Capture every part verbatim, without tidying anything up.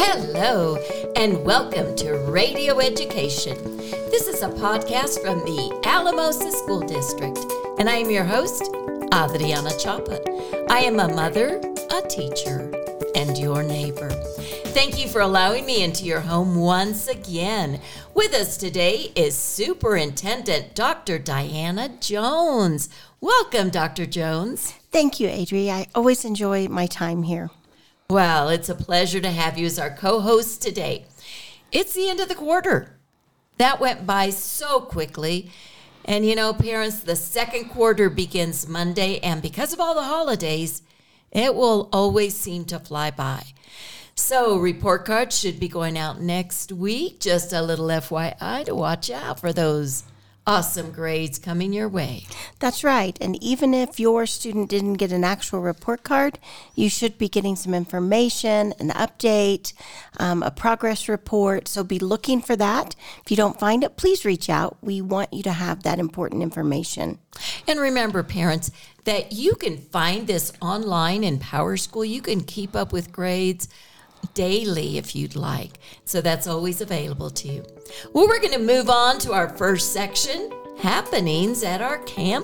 Hello, and welcome to Radio Education. This is a podcast from the Alamosa School District, and I am your host, Adriana Chapa. I am a mother, a teacher, and your neighbor. Thank you for allowing me into your home once again. With us today is Superintendent Doctor Diana Jones. Welcome, Doctor Jones. Thank you, Adri. I always enjoy my time here. Well, it's a pleasure to have you as our co-host today. It's the end of the quarter. That went by so quickly. And you know, parents, the second quarter begins Monday, and because of all the holidays, it will always seem to fly by. So report cards should be going out next week. Just a little F Y I to watch out for those awesome grades coming your way. That's right. And even if your student didn't get an actual report card, you should be getting some information, an update, um, a progress report. So be looking for that. If you don't find it, please reach out. We want you to have that important information. And remember, parents, that you can find this online in PowerSchool. You can keep up with grades daily if you'd like. So that's always available to you. Well, we're going to move on to our first section, happenings at our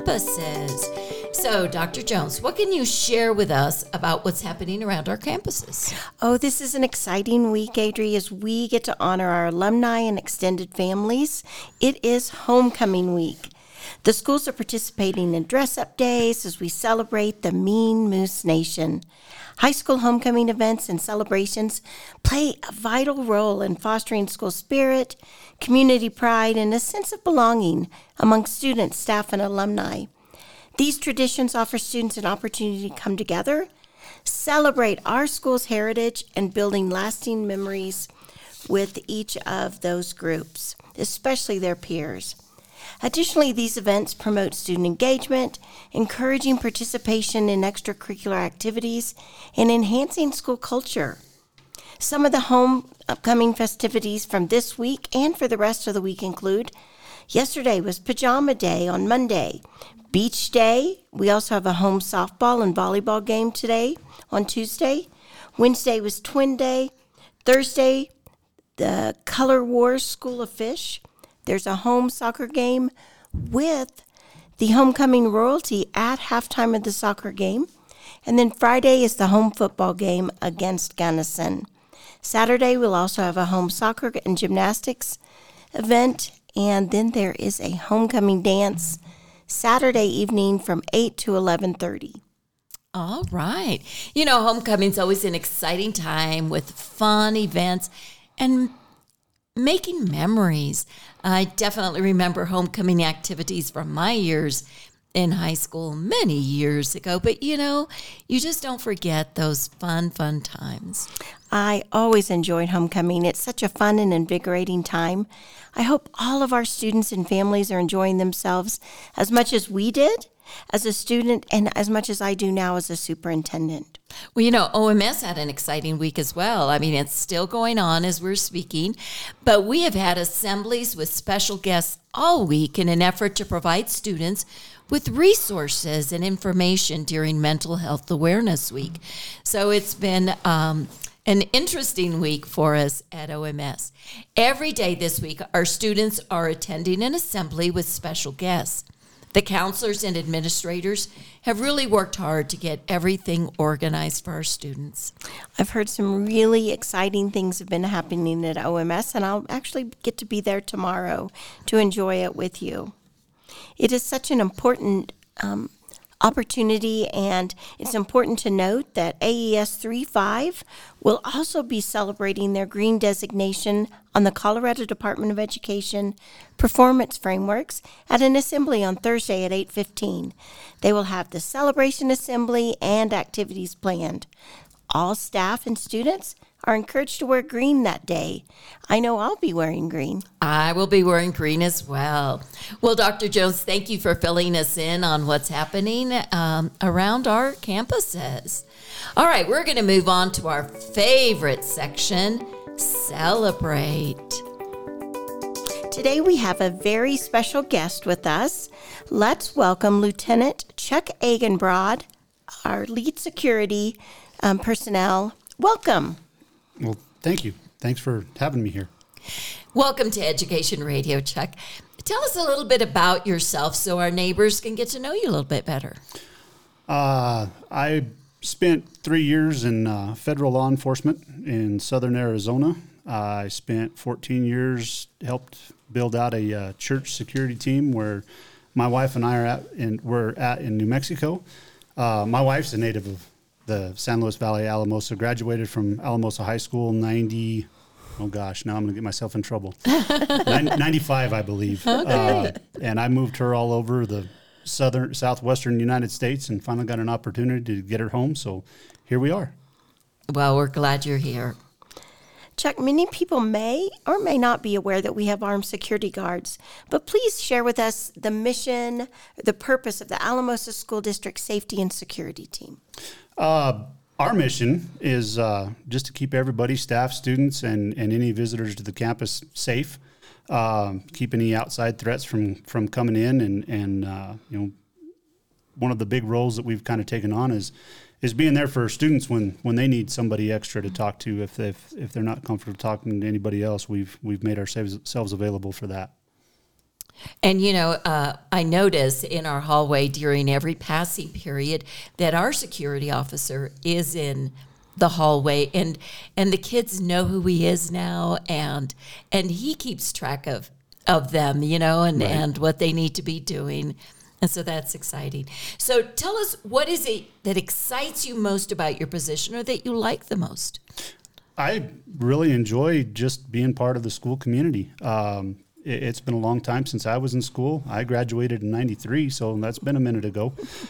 campuses. So, Doctor Jones, what can you share with us about what's happening around our campuses? Oh, this is an exciting week, Adri, as we get to honor our alumni and extended families. It is homecoming week. The schools are participating in dress-up days as we celebrate the Mean Moose Nation. High school homecoming events and celebrations play a vital role in fostering school spirit, community pride, and a sense of belonging among students, staff, and alumni. These traditions offer students an opportunity to come together, celebrate our school's heritage, and building lasting memories with each of those groups, especially their peers. Additionally, these events promote student engagement, encouraging participation in extracurricular activities, and enhancing school culture. Some of the home upcoming festivities from this week and for the rest of the week include: yesterday was Pajama Day on Monday, Beach Day. We also have a home softball and volleyball game today on Tuesday. Wednesday was Twin Day. Thursday, the Color Wars School of Fish. There's a home soccer game with the homecoming royalty at halftime of the soccer game. And then Friday is the home football game against Gunnison. Saturday, we'll also have a home soccer and gymnastics event. And then there is a homecoming dance Saturday evening from eight to eleven thirty. All right. You know, homecoming's always an exciting time with fun events and making memories. I definitely remember homecoming activities from my years in high school many years ago. But, you know, you just don't forget those fun, fun times. I always enjoyed homecoming. It's such a fun and invigorating time. I hope all of our students and families are enjoying themselves as much as we did as a student and as much as I do now as a superintendent. Well, you know, O M S had an exciting week as well. I mean, it's still going on as we're speaking, but we have had assemblies with special guests all week in an effort to provide students with resources and information during Mental Health Awareness Week. So it's been um, an interesting week for us at O M S. Every day this week, our students are attending an assembly with special guests. The counselors and administrators have really worked hard to get everything organized for our students. I've heard some really exciting things have been happening at O M S, and I'll actually get to be there tomorrow to enjoy it with you. It is such an important um, opportunity, and it's important to note that A E S thirty-five will also be celebrating their green designation on the Colorado Department of Education performance frameworks at an assembly on Thursday at eight fifteen. They will have the celebration assembly and activities planned. All staff and students are encouraged to wear green that day. I know I'll be wearing green. I will be wearing green as well. Well, Doctor Jones, thank you for filling us in on what's happening um, around our campuses. All right, we're going to move on to our favorite section, Celebrate. Today we have a very special guest with us. Let's welcome Lieutenant Chuck Eigenbrod, our lead security um, personnel. Welcome. Well, Thank you. Thanks for having me here. Welcome to Education Radio, Chuck. Tell us a little bit about yourself so our neighbors can get to know you a little bit better. Uh, I spent three years in uh, federal law enforcement in southern Arizona. I spent fourteen years, helped build out a uh, church security team where my wife and I are at in, we're at in New Mexico. Uh, my wife's a native of the San Luis Valley, Alamosa, graduated from Alamosa High School in ninety, oh gosh, now I'm going to get myself in trouble. ninety-five, I believe. Okay. Uh, and I moved her all over the southern, southwestern United States and finally got an opportunity to get her home. So here we are. Well, we're glad you're here. Chuck, many people may or may not be aware that we have armed security guards, but please share with us the mission, the purpose of the Alamosa School District Safety and Security Team. Uh, our mission is uh, just to keep everybody, staff, students, and, and any visitors to the campus safe, uh, keep any outside threats from, from coming in, and, and uh, you know, one of the big roles that we've kind of taken on is is being there for students when, when they need somebody extra to talk to. If they if they're not comfortable talking to anybody else, we've we've made ourselves available for that. And, you know, uh, I notice in our hallway during every passing period that our security officer is in the hallway, and and the kids know who he is now, and and he keeps track of, of them, you know, and, Right. and what they need to be doing. And so that's exciting. So tell us, what is it that excites you most about your position or that you like the most? I really enjoy just being part of the school community. Um, it, it's been a long time since I was in school. I graduated in ninety-three, so that's been a minute ago.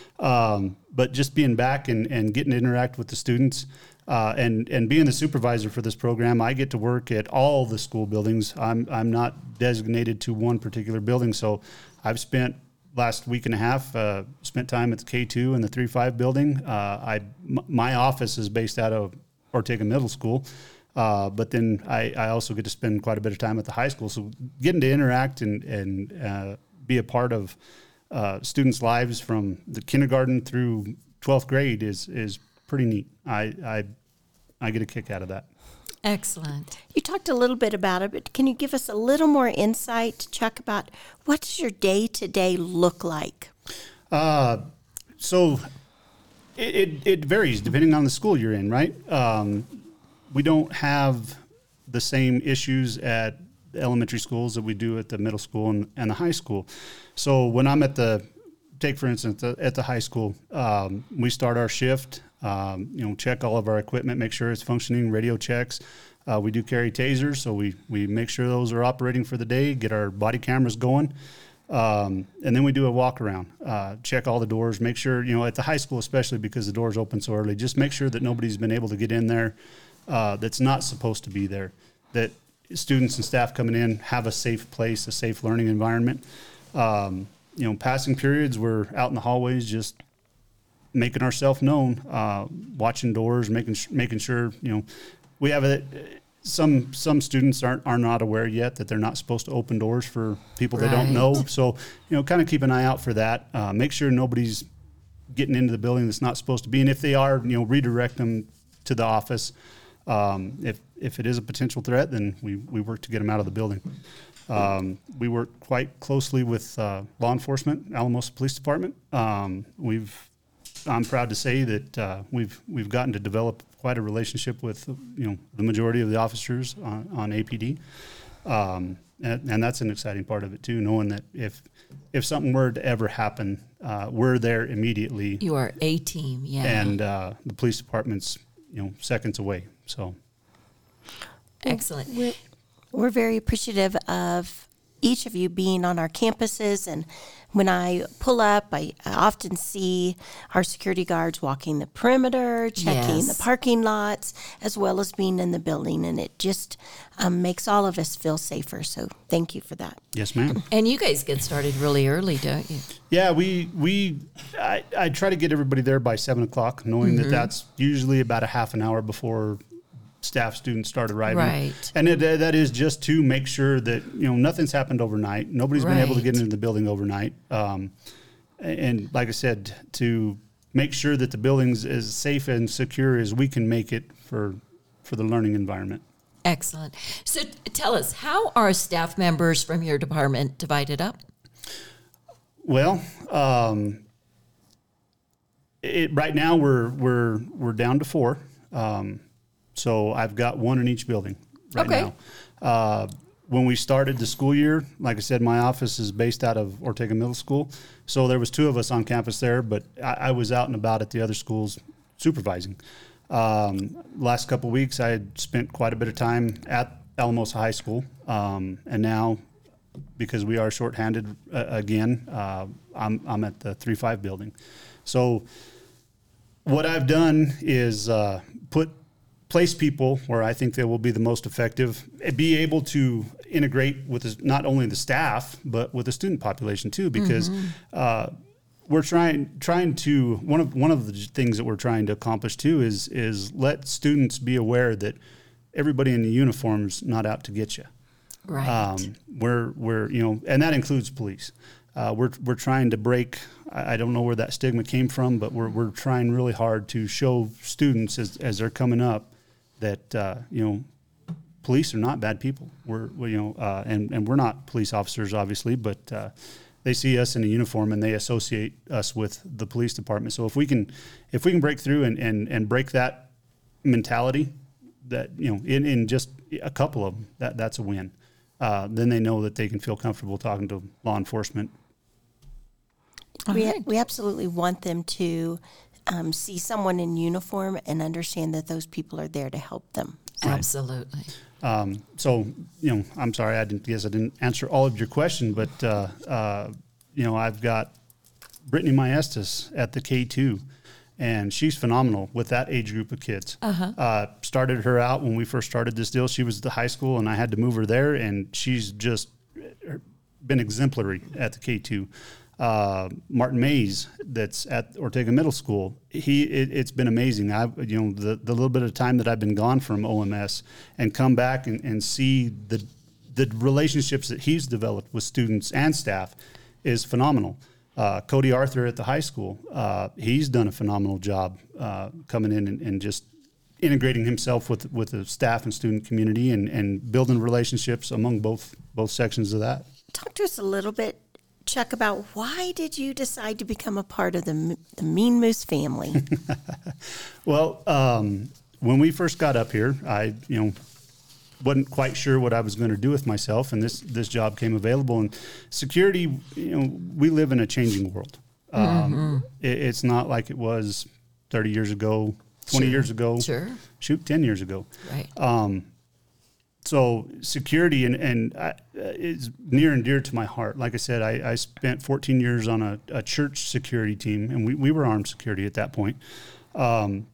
Um, but just being back and, and getting to interact with the students uh, and, and being the supervisor for this program, I get to work at all the school buildings. I'm, I'm not designated to one particular building, so I've spent last week and a half, uh, spent time at the K two and the three five building. Uh, I, m- my office is based out of Ortega Middle School, uh, but then I, I also get to spend quite a bit of time at the high school. So getting to interact and, and uh, be a part of uh, students' lives from the kindergarten through twelfth grade is is pretty neat. I, I, I get a kick out of that. Excellent. You talked a little bit about it, but can you give us a little more insight, Chuck, about what does your day-to-day look like? Uh, so it, it, it varies depending on the school you're in, right? Um, we don't have the same issues at the elementary schools that we do at the middle school and, and the high school. So when I'm at the, take for instance, the, at the high school, um, we start our shift, um, you know, check all of our equipment, make sure it's functioning, radio checks. Uh, we do carry tasers, so we, we make sure those are operating for the day, get our body cameras going. Um, and then we do a walk around, uh, check all the doors, make sure, you know, at the high school, especially because the doors open so early, just make sure that nobody's been able to get in there uh, that's not supposed to be there, that students and staff coming in have a safe place, a safe learning environment. Um, you know, passing periods, we're out in the hallways just making ourselves known, uh, watching doors, making making sure, you know, we have a, some some students aren't are not aware yet that they're not supposed to open doors for people they don't know. Right. So, you know, kind of keep an eye out for that. Uh, make sure nobody's getting into the building that's not supposed to be. And if they are, you know, redirect them to the office. Um, if if it is a potential threat, then we, we work to get them out of the building. Um, we work quite closely with uh, law enforcement, Alamosa Police Department. Um, we've I'm proud to say that uh, we've we've gotten to develop quite a relationship with you know the majority of the officers on, on A P D, um, and, and that's an exciting part of it too. Knowing that if if something were to ever happen, uh, we're there immediately, You are a team, yeah. and uh, the police department's you know seconds away. So Excellent. We're, we're very appreciative of each of you being on our campuses, and when I pull up, I, I often see our security guards walking the perimeter, checking Yes. the parking lots, as well as being in the building, and it just um, makes all of us feel safer. So thank you for that. yes, ma'am. And you guys get started really early, don't you? Yeah, we we I, I try to get everybody there by seven o'clock, knowing that that's usually about a half an hour before staff students start arriving. Right. And it, uh, that is just to make sure that you know nothing's happened overnight. Nobody's been able to get Right. into the building overnight. Um, and like I said, to make sure that the building's as safe and secure as we can make it for for the learning environment. Excellent. So t- tell us, how are staff members from your department divided up? Well, um, it, right now we're we're we're down to four. Um, so I've got one in each building right Okay. now. Uh, when we started the school year, like I said, my office is based out of Ortega Middle School. So there was two of us on campus there, but I, I was out and about at the other schools supervising. Um, last couple of weeks, I had spent quite a bit of time at Alamosa High School, um, and now, because we are shorthanded uh, again, uh, I'm I'm at the three five building. So what I've done is uh, put place people where I think they will be the most effective, be able to integrate with the, not only the staff but with the student population too, because mm-hmm. uh, we're trying trying to one of one of the things that we're trying to accomplish too is is let students be aware that everybody in the uniform's not out to get you. Right. Um, we're we're you know, and that includes police. Uh, we're we're trying to break. I, I don't know where that stigma came from, but we're we're trying really hard to show students as as they're coming up that uh, you know, police are not bad people. We're we, you know, uh, and and we're not police officers, obviously, but uh, they see us in a uniform and they associate us with the police department. So if we can if we can break through and and, and break that mentality, that you know, in, in just a couple of them, that that's a win. Uh, then they know that they can feel comfortable talking to law enforcement. We, right. we absolutely want them to um, see someone in uniform and understand that those people are there to help them. Absolutely. Um, so, you know, I'm sorry, I didn't guess I didn't answer all of your question, but, uh, uh, you know, I've got Brittany Maestas at the K two, and she's phenomenal with that age group of kids. Uh-huh. Uh, started her out when we first started this deal. She was at the high school, and I had to move her there, and she's just been exemplary at the K two. Uh, Martin Mays, that's at Ortega Middle School, he it, it's been amazing. I you know the the little bit of time that I've been gone from O M S and come back and, and see the the relationships that he's developed with students and staff is phenomenal. Uh, Cody Arthur at the high school, uh, he's done a phenomenal job uh, coming in and, and just integrating himself with with the staff and student community and, and building relationships among both both sections of that. Talk to us a little bit, Chuck, about why did you decide to become a part of the, the Mean Moose family? Well, um, when we first got up here, I, you know, wasn't quite sure what I was going to do with myself, and this this job came available. And security, you know, we live in a changing world. Um, mm-hmm. it, it's not like it was thirty years ago, twenty sure. years ago, sure, shoot, ten years ago. Right. Um, So security and, and uh, is near and dear to my heart. Like I said, I, I spent fourteen years on a, a church security team, and we, we were armed security at that point. Um,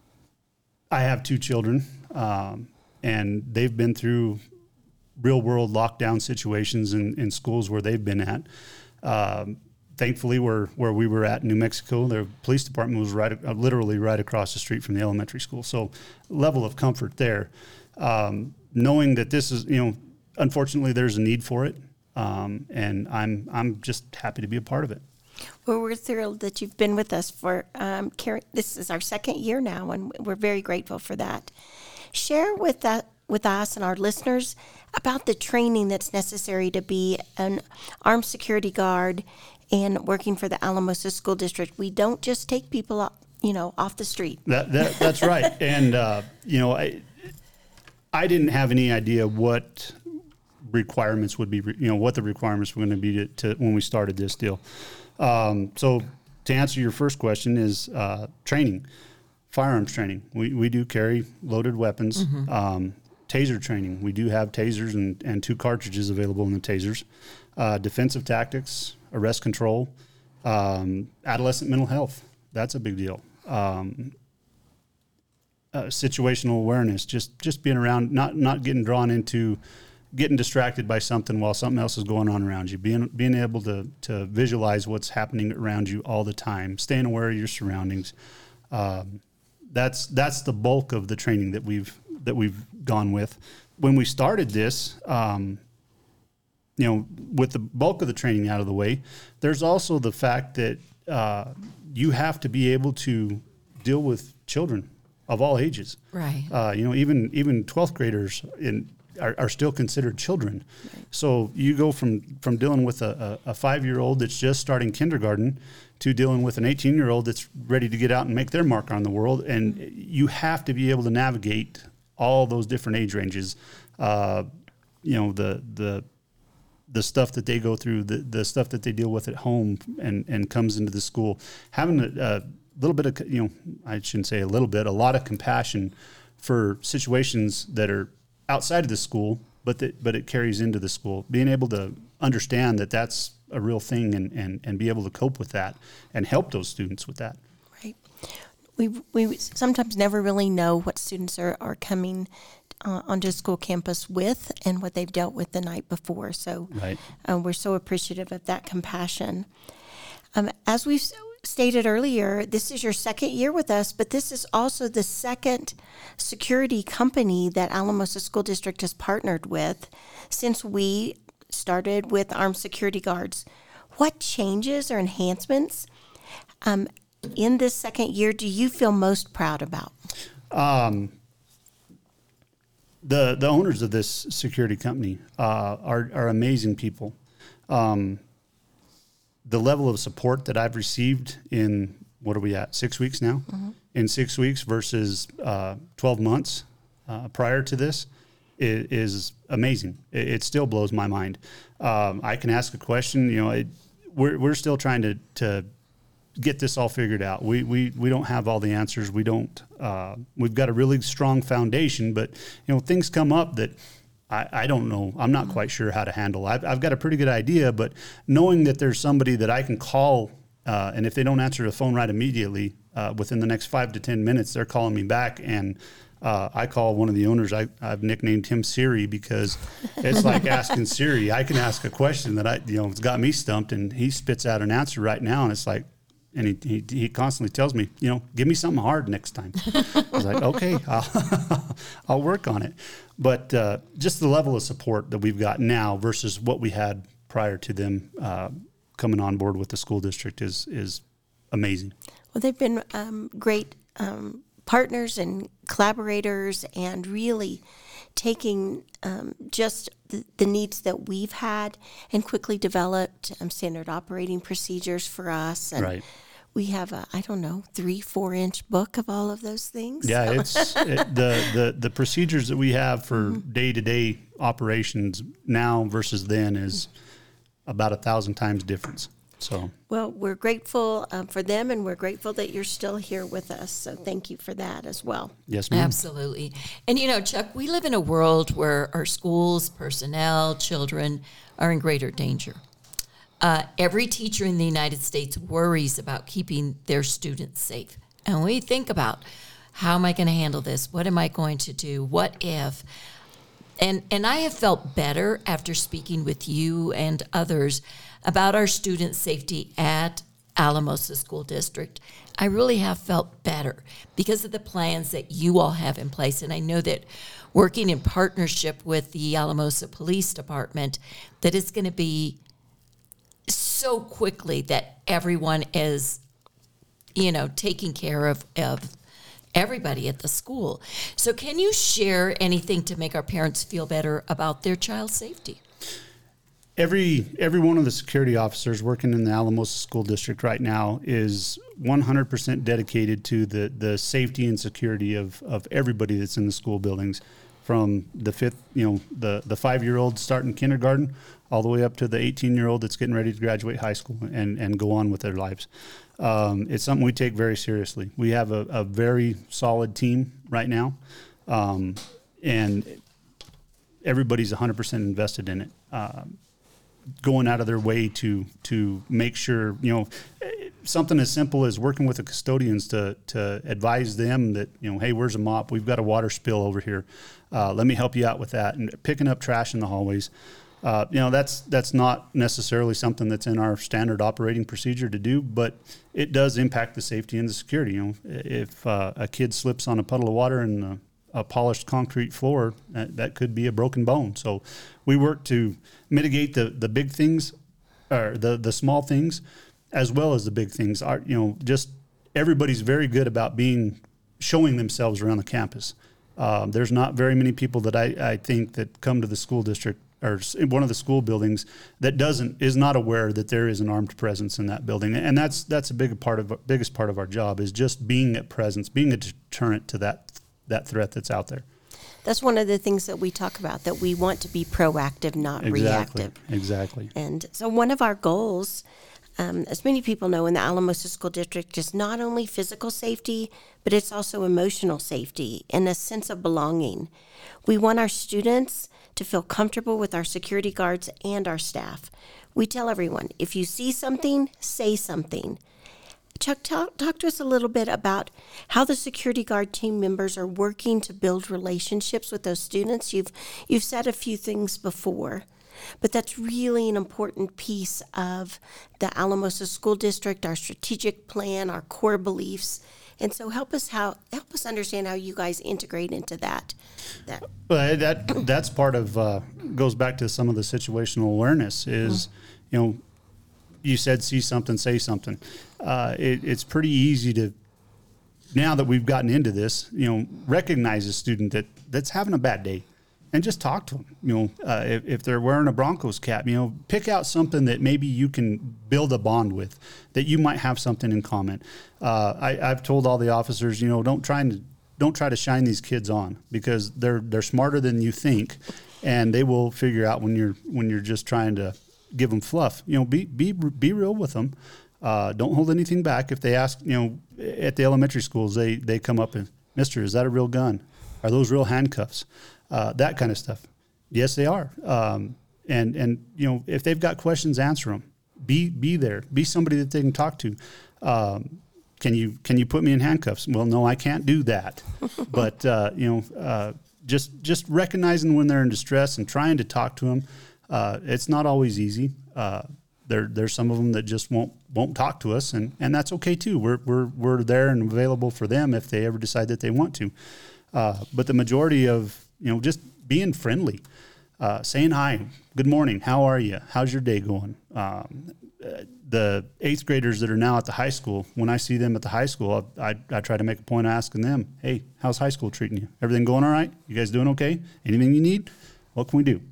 I have two children, um, and they've been through real-world lockdown situations in, in schools where they've been at. Um, thankfully, where, where we were at in New Mexico, the police department was right, uh, literally right across the street from the elementary school. So level of comfort there. Um, knowing that this is, you know, unfortunately there's a need for it. Um, and I'm, I'm just happy to be a part of it. Well, we're thrilled that you've been with us for, um, carry, this is our second year now, and we're very grateful for that. Share with that, with us and our listeners about the training that's necessary to be an armed security guard and working for the Alamosa School District. We don't just take people off, you know, off the street. That, that that's right. And, uh, you know, I, I didn't have any idea what requirements would be, you know, what the requirements were going to be to, to when we started this deal. Um, so to answer your first question is uh, training, firearms training. We, we do carry loaded weapons. Mm-hmm. Um, taser training. We do have tasers and, and two cartridges available in the tasers. Uh, defensive tactics, arrest control, um, adolescent mental health. That's a big deal. Um, Uh, situational awareness, just just being around, not not getting drawn into getting distracted by something while something else is going on around you, being being able to to visualize what's happening around you all the time, staying aware of your surroundings. Um, that's that's the bulk of the training that we've that we've gone with. When we started this, um, you know, with the bulk of the training out of the way, there's also the fact that uh, you have to be able to deal with children of all ages. Right. Uh, you know, even even twelfth graders in are, are still considered children. Right. So you go from from dealing with a, a, a five-year-old that's just starting kindergarten to dealing with an eighteen-year-old that's ready to get out and make their mark on the world. And you have to be able to navigate all those different age ranges. Uh, you know, the the the stuff that they go through, the, the stuff that they deal with at home and, and comes into the school. Having a, a little bit of, you know, I shouldn't say a little bit, a lot of compassion for situations that are outside of the school, but that, but it carries into the school. Being able to understand that that's a real thing and, and, and be able to cope with that and help those students with that. Right. We we sometimes never really know what students are, are coming uh, onto school campus with and what they've dealt with the night before. So right. uh, we're so appreciative of that compassion. Um, as we've stated earlier, this is your second year with us, but this is also the second security company that Alamosa School District has partnered with since we started with armed security guards. What changes or enhancements um, in this second year do you feel most proud about? Um, the the owners of this security company uh, are are amazing people. Um, the level of support that I've received in, what are we at, six weeks now? Mm-hmm. In six weeks versus uh, twelve months uh, prior to this is, is amazing. It, it still blows my mind. Um, I can ask a question, you know, it, we're we're still trying to to get this all figured out. We we we don't have all the answers. We don't. Uh, we've got a really strong foundation, but you know, things come up that I, I don't know. I'm not quite sure how to handle. I've, I've got a pretty good idea, but knowing that there's somebody that I can call, uh, and if they don't answer the phone right immediately, uh, within the next five to ten minutes, they're calling me back. And uh, I call one of the owners. I, I've nicknamed him Siri because it's like asking Siri. I can ask a question that I, you know, it's got me stumped, and he spits out an answer right now, and it's like. And he, he he constantly tells me, you know, give me something hard next time. I was like, okay, I'll, I'll work on it. But uh, just the level of support that we've got now versus what we had prior to them uh, coming on board with the school district is is amazing. Well, they've been um, great um, partners and collaborators, and really taking um, just the, the needs that we've had and quickly developed um, standard operating procedures for us. And right. we have a, I don't know, three, four inch book of all of those things. Yeah, it's it, the, the, the procedures that we have for mm-hmm. day-to-day operations now versus then is about a thousand times difference. So well, we're grateful um, for them, and we're grateful that you're still here with us. So thank you for that as well. Yes, ma'am. Absolutely. And, you know, Chuck, we live in a world where our schools, personnel, children are in greater danger. Uh, every teacher in the United States worries about keeping their students safe. And we think about, how am I going to handle this? What am I going to do? What if? And, and I have felt better after speaking with you and others about our student safety at Alamosa School District. I really have felt better because of the plans that you all have in place. And I know that working in partnership with the Alamosa Police Department, that it's going to be so quickly that everyone is, you know, taking care of, of everybody at the school. So can you share anything to make our parents feel better about their child's safety? Every every one of the security officers working in the Alamosa School District right now is one hundred percent dedicated to the, the safety and security of, of everybody that's in the school buildings, from the fifth, you know, the, the five-year-old starting kindergarten all the way up to the eighteen-year-old that's getting ready to graduate high school and, and go on with their lives. Um, it's something we take very seriously. We have a, a very solid team right now, um, and everybody's one hundred percent invested in it. Um, going out of their way to to make sure, you know, something as simple as working with the custodians to to advise them that, you know, hey, where's a mop? We've got a water spill over here. Uh, let me help you out with that. And picking up trash in the hallways. Uh, you know, that's that's not necessarily something that's in our standard operating procedure to do, but it does impact the safety and the security. You know, if uh, a kid slips on a puddle of water in the a polished concrete floor, that, that could be a broken bone. So we work to mitigate the, the big things, or the, the small things, as well as the big things. Our, you know, just everybody's very good about being showing themselves around the campus. Um, there's not very many people that I, I think that come to the school district or in one of the school buildings that doesn't is not aware that there is an armed presence in that building, and that's that's a big part of biggest part of our job is just being a presence, being a deterrent to that that threat that's out there. That's one of the things that we talk about, that we want to be proactive, not Exactly. reactive. Exactly. And so one of our goals, um, as many people know, in the Alamosa School District is not only physical safety, but it's also emotional safety and a sense of belonging. We want our students to feel comfortable with our security guards and our staff. We tell everyone, if you see something, say something. Chuck, talk, talk to us a little bit about how the security guard team members are working to build relationships with those students. You've you've said a few things before, but that's really an important piece of the Alamosa School District, our strategic plan, our core beliefs. And so help us how help us understand how you guys integrate into that. That Well, that that's part of uh, goes back to some of the situational awareness. Is mm-hmm. you know, you said see something, say something. Uh, it, it's pretty easy to now that we've gotten into this, you know, recognize a student that that's having a bad day, and just talk to them. You know, uh, if, if they're wearing a Broncos cap, you know, pick out something that maybe you can build a bond with, that you might have something in common. Uh, I, I've told all the officers, you know, don't try and don't try to shine these kids on, because they're they're smarter than you think, and they will figure out when you're when you're just trying to give them fluff. You know, be be be real with them. Uh, don't hold anything back. If they ask, you know, at the elementary schools, they they come up and, Mister, is that a real gun? Are those real handcuffs? Uh, that kind of stuff. Yes, they are. Um, and and you know, if they've got questions, answer them. Be be there. Be somebody that they can talk to. Um, can you can you put me in handcuffs? Well, no, I can't do that. But uh, you know, uh, just just recognizing when they're in distress and trying to talk to them. Uh, it's not always easy. Uh, there there's some of them that just won't won't talk to us, and, and that's okay too. We're we're we're there and available for them if they ever decide that they want to. Uh, but the majority of, you know, just being friendly, uh, saying hi, good morning, how are you, how's your day going? Um, uh, the eighth graders that are now at the high school, when I see them at the high school, I, I, I try to make a point of asking them, hey, how's high school treating you? Everything going all right? You guys doing okay? Anything you need? What can we do?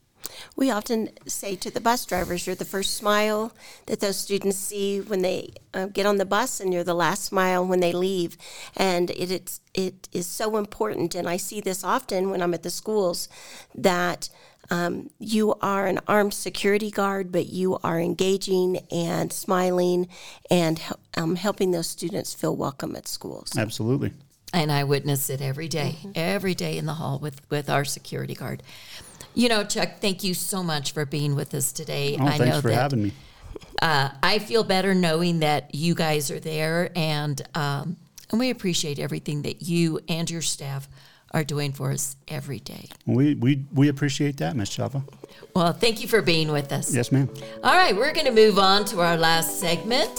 We often say to the bus drivers, you're the first smile that those students see when they uh, get on the bus, and you're the last smile when they leave. And it, it's, it is so important, and I see this often when I'm at the schools, that um, you are an armed security guard, but you are engaging and smiling and um, helping those students feel welcome at schools. Absolutely. And I witness it every day, mm-hmm. every day in the hall with, with our security guard. You know, Chuck, thank you so much for being with us today. Oh, I thanks know for that, having me. Uh, I feel better knowing that you guys are there, and um, and we appreciate everything that you and your staff are doing for us every day. We we we appreciate that, Miz Chava. Well, thank you for being with us. Yes, ma'am. All right, we're going to move on to our last segment,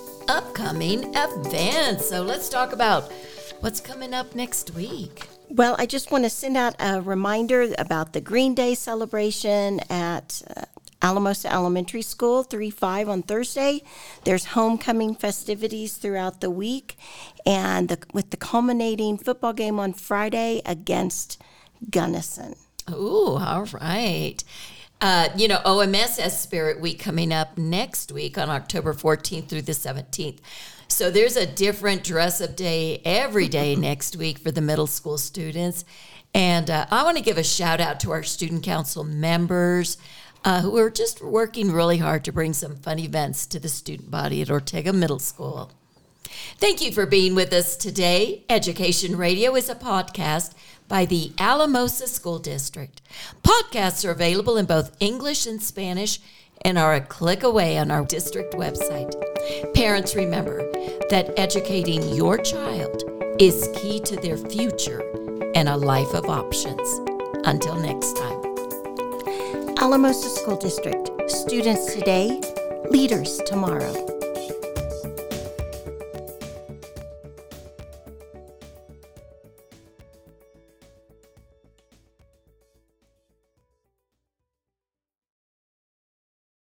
upcoming events. So let's talk about what's coming up next week. Well, I just want to send out a reminder about the Green Day celebration at uh, Alamosa Elementary School, three five on Thursday. There's homecoming festivities throughout the week, and the, with the culminating football game on Friday against Gunnison. Ooh, all right. Uh, you know, O M S has Spirit Week coming up next week on October fourteenth through the seventeenth. So there's a different dress-up day every day next week for the middle school students. And uh, I want to give a shout-out to our student council members uh, who are just working really hard to bring some fun events to the student body at Ortega Middle School. Thank you for being with us today. Education Radio is a podcast by the Alamosa School District. Podcasts are available in both English and Spanish and are a click away on our district website. Parents, remember that educating your child is key to their future and a life of options. Until next time. Alamosa School District, students today, leaders tomorrow.